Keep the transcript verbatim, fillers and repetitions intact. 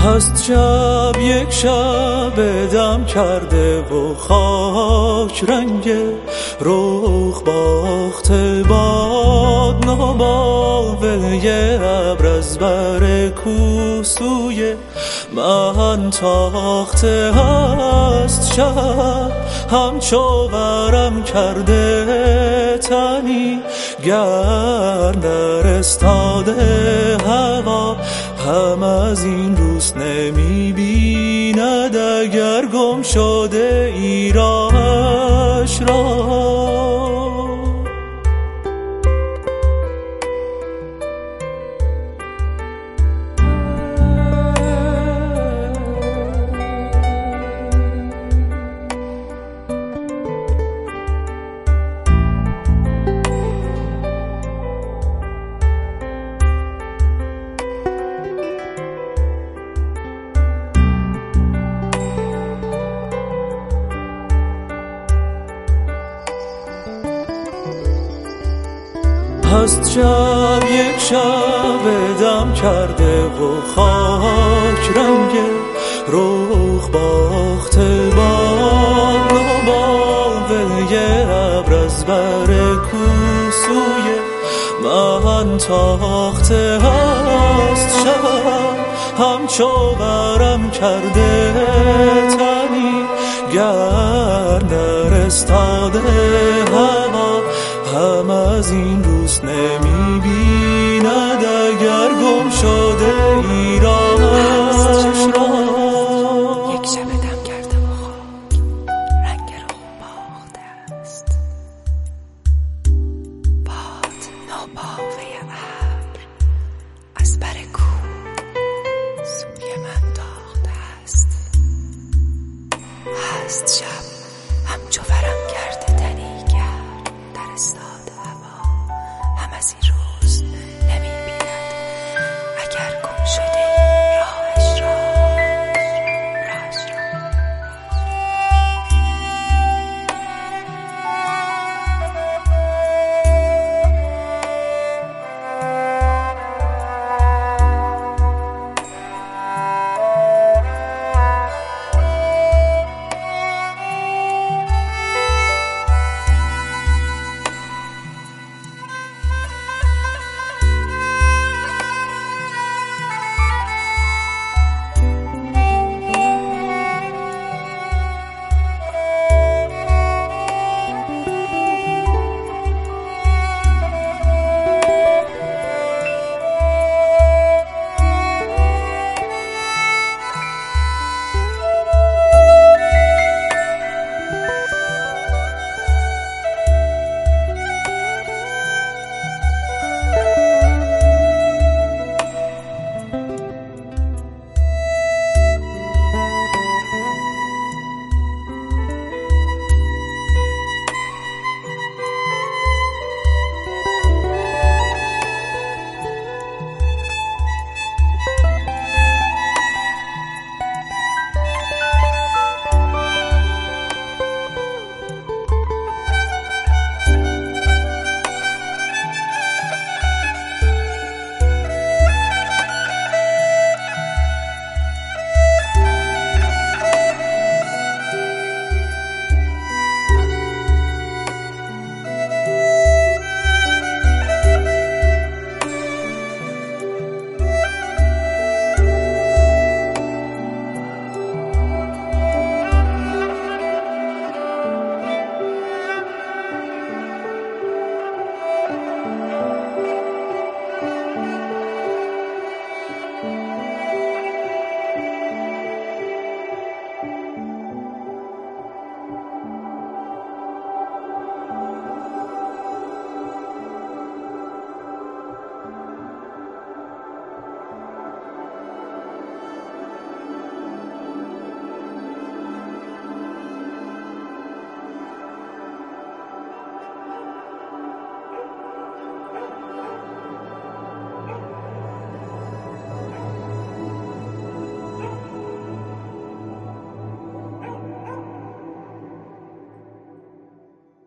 هست شب یک شب دم کرده و خاک رنگ رخ باخته باد ناباوی ابر از بر کوسوی من تاخته هست شب همچو ورم کرده تنی گر نرستاده هوا هم از این روز نمی بیند اگر گم شده ایراش را. هست شب یک شب دم کرده و خاک رنگ رخ باخته باد ناباوی ابر از بر کوسوی من تاخته هست شب همچو ورم کرده تنی گر نرستاده هوا هم از این روز نمی بیند اگر گم شده ایراش را. یک شب دم کرده و خاک رنگ رخ باخته است باد ناباوی ابر از بر کوه سوی من تاخته است. هست شب